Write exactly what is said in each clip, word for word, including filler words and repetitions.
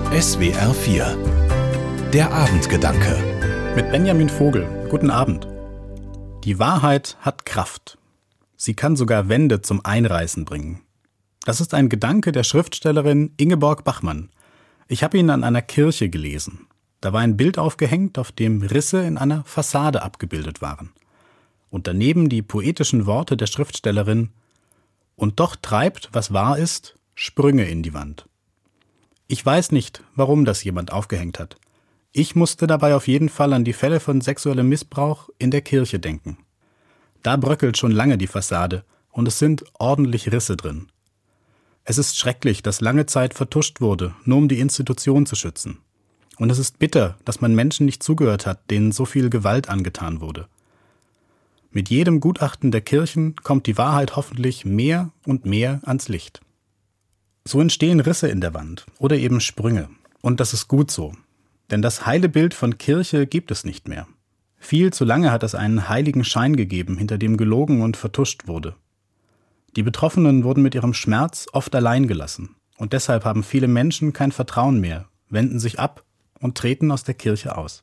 S W R vier. Der Abendgedanke. Mit Benjamin Vogel. Guten Abend. Die Wahrheit hat Kraft. Sie kann sogar Wände zum Einreißen bringen. Das ist ein Gedanke der Schriftstellerin Ingeborg Bachmann. Ich habe ihn an einer Kirche gelesen. Da war ein Bild aufgehängt, auf dem Risse in einer Fassade abgebildet waren. Und daneben die poetischen Worte der Schriftstellerin: Und doch treibt, was wahr ist, Sprünge in die Wand. Ich weiß nicht, warum das jemand aufgehängt hat. Ich musste dabei auf jeden Fall an die Fälle von sexuellem Missbrauch in der Kirche denken. Da bröckelt schon lange die Fassade und es sind ordentlich Risse drin. Es ist schrecklich, dass lange Zeit vertuscht wurde, nur um die Institution zu schützen. Und es ist bitter, dass man Menschen nicht zugehört hat, denen so viel Gewalt angetan wurde. Mit jedem Gutachten der Kirchen kommt die Wahrheit hoffentlich mehr und mehr ans Licht. So entstehen Risse in der Wand oder eben Sprünge. Und das ist gut so. Denn das heile Bild von Kirche gibt es nicht mehr. Viel zu lange hat es einen heiligen Schein gegeben, hinter dem gelogen und vertuscht wurde. Die Betroffenen wurden mit ihrem Schmerz oft allein gelassen. Und deshalb haben viele Menschen kein Vertrauen mehr, wenden sich ab und treten aus der Kirche aus.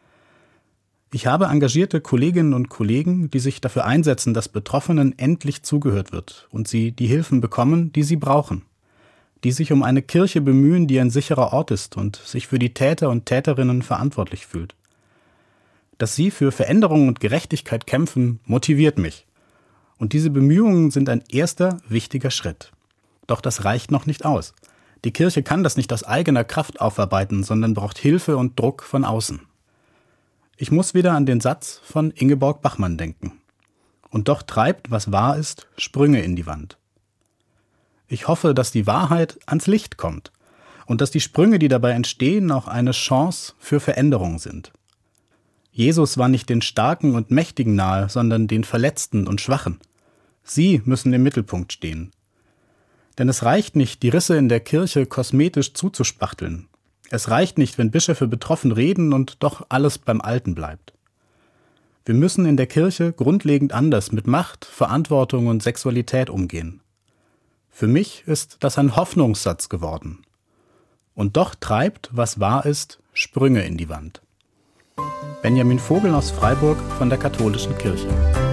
Ich habe engagierte Kolleginnen und Kollegen, die sich dafür einsetzen, dass Betroffenen endlich zugehört wird und sie die Hilfen bekommen, die sie brauchen. Die sich um eine Kirche bemühen, die ein sicherer Ort ist und sich für die Täter und Täterinnen verantwortlich fühlt. Dass sie für Veränderung und Gerechtigkeit kämpfen, motiviert mich. Und diese Bemühungen sind ein erster wichtiger Schritt. Doch das reicht noch nicht aus. Die Kirche kann das nicht aus eigener Kraft aufarbeiten, sondern braucht Hilfe und Druck von außen. Ich muss wieder an den Satz von Ingeborg Bachmann denken. Und doch treibt, was wahr ist, Sprünge in die Wand. Ich hoffe, dass die Wahrheit ans Licht kommt und dass die Sprünge, die dabei entstehen, auch eine Chance für Veränderung sind. Jesus war nicht den Starken und Mächtigen nahe, sondern den Verletzten und Schwachen. Sie müssen im Mittelpunkt stehen. Denn es reicht nicht, die Risse in der Kirche kosmetisch zuzuspachteln. Es reicht nicht, wenn Bischöfe betroffen reden und doch alles beim Alten bleibt. Wir müssen in der Kirche grundlegend anders mit Macht, Verantwortung und Sexualität umgehen. Für mich ist das ein Hoffnungssatz geworden. Und doch treibt, was wahr ist, Sprünge in die Wand. Benjamin Vogel aus Freiburg von der Katholischen Kirche.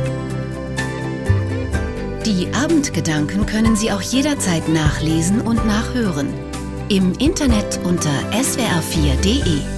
Die Abendgedanken können Sie auch jederzeit nachlesen und nachhören. Im Internet unter s w r vier punkt d e.